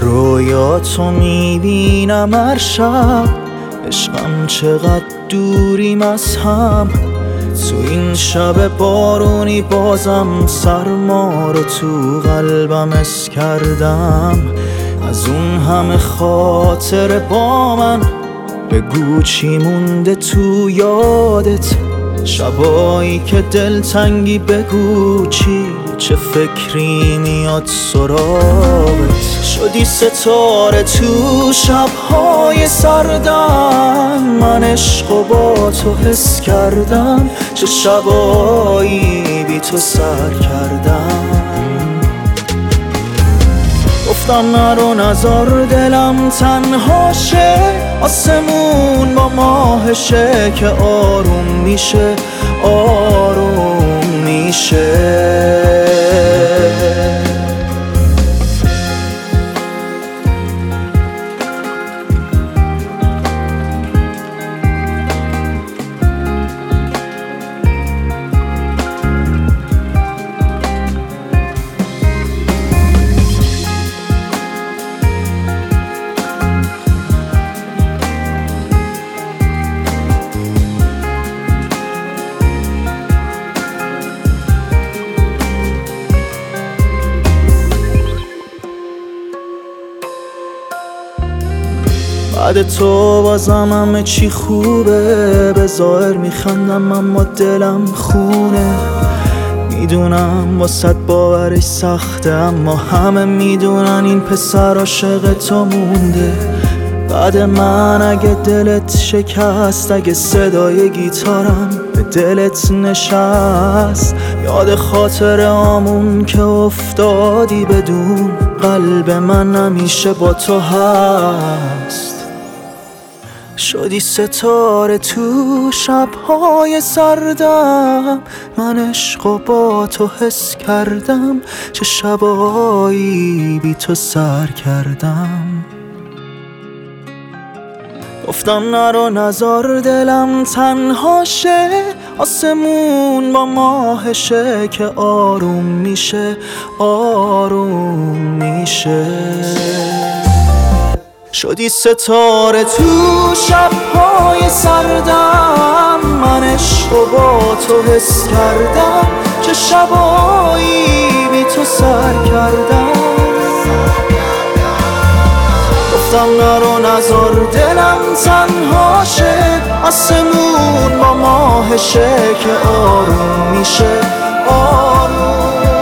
رویاتو میبینم هر شب، عشقم چقدر دوریم از هم. تو این شب بارونی بازم سرما رو تو قلبم حس کردم. از اون همه خاطر با من بگو چی مونده تو یادت؟ شبایی که دلتنگی بگو چه فکری میاد سراغت؟ شدی ستاره تو شبهای سردم، من عشقو با تو حس کردم. چه شبایی بی تو سر کردم. گفتم نرو نزار دلم تنها شه، آسمون با ماهشه که آروم میشه، آروم میشه. بعد تو بازم همه چی خوبه، به ظاهر میخندم اما دلم خونه. میدونم واسه باورش سخته، اما همه میدونن این پسر عاشق تو مونده. بعد من اگه دلت شکست، اگه صدای گیتارم به دلت نشست، یاد خاطر آمون که افتادی بدون، قلب من همیشه با تو هست. شدی ستاره تو شبهای سردم، من عشقو با تو حس کردم. چه شبایی بی تو سر کردم. گفتم نرو نزار دلم تنها شه، آسمون با ماهشه که آروم میشه، آروم میشه. شدی ستاره تو شبهای سردم، من عشقو با تو حس کردم. چه شبایی بی تو سر کردم. گفتم نرو نزار دلم تنها شه، آسمون با ماهشه که آروم میشه، آروم